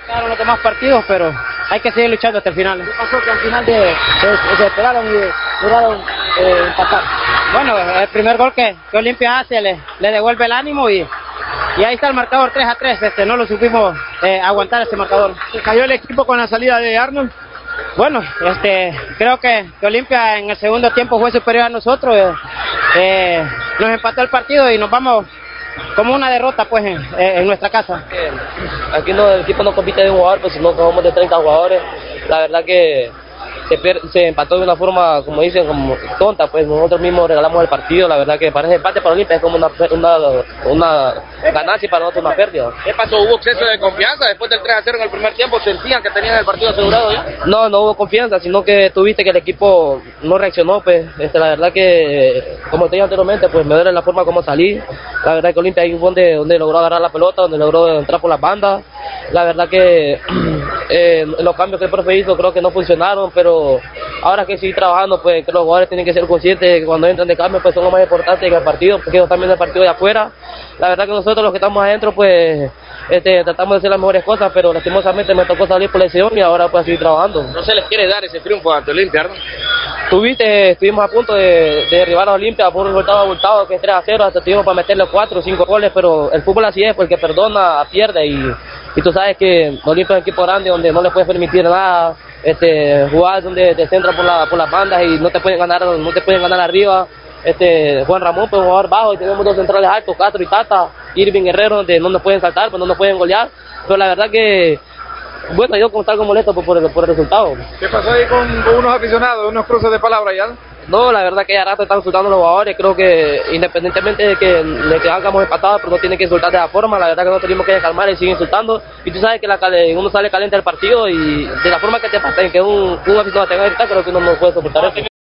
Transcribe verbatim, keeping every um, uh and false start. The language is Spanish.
Quedaron los demás partidos, pero hay que seguir luchando hasta el final. ¿Qué pasó que al final de, de- se esperaron y lograron eh, empatar? Bueno, el primer gol que, que Olimpia hace le, le devuelve el ánimo y, y ahí está el marcador tres a tres. Este, no lo supimos eh, aguantar ese marcador. ¿Se cayó el equipo con la salida de Arnold? Bueno, este, creo que, que Olimpia en el segundo tiempo fue superior a nosotros. eh, eh, nos empató el partido y nos vamos como una derrota pues en, en nuestra casa. Aquí no, el equipo no compite de un jugador, pues sino que somos de treinta jugadores. La verdad que se, per, se empató de una forma, como dicen, como tonta, pues nosotros mismos regalamos el partido. La verdad que parece empate para Olimpia, es como una, una, una ganancia y para nosotros una pérdida. ¿Qué pasó? ¿Hubo exceso de confianza después del tres a cero en el primer tiempo? ¿Sentían que tenían el partido asegurado ya? No, no hubo confianza, sino que tuviste que el equipo no reaccionó, pues este, la verdad que, como te dije anteriormente, pues me duele la forma como salí. La verdad que Olimpia ahí fue donde, donde logró agarrar la pelota, donde logró entrar por las bandas. La verdad que eh, los cambios que el profe hizo creo que no funcionaron, pero ahora que seguir trabajando, pues que los jugadores tienen que ser conscientes de que cuando entran de cambio pues son lo más importante que el partido, porque ellos también el partido de afuera. La verdad que nosotros los que estamos adentro pues este, tratamos de hacer las mejores cosas, pero lastimosamente me tocó salir por lesión y ahora pues seguir trabajando. No se les quiere dar ese triunfo ante Olimpia, ¿no? Tuviste, estuvimos a punto de, de derribar a Olimpia por un resultado abultado que es tres a cero, hasta tuvimos para meterle cuatro o cinco goles, pero el fútbol así es, porque el que perdona pierde y, y tú sabes que Olimpia es un equipo grande donde no le puedes permitir nada, este, jugar donde te centran por, la, por las bandas y no te pueden ganar, no te pueden ganar arriba. Este, Juan Ramón, pues un jugador bajo, y tenemos dos centrales altos, Castro y Tata, Irving Guerrero, donde no nos pueden saltar, pues no nos pueden golear, pero la verdad que bueno, yo como estar como molesto por, por, el, por el resultado. ¿Qué pasó ahí con, con unos aficionados, unos cruces de palabras ya? No, la verdad que ya rato están insultando a los jugadores, creo que independientemente de que, de que hagamos empatados, pero no tienen que insultar de esa forma, la verdad que no tenemos que calmar y seguir insultando, y tú sabes que la, uno sale caliente del partido y de la forma que te pasa, que un, un aficionado tenga que gritar, creo que uno no puede soportar eso.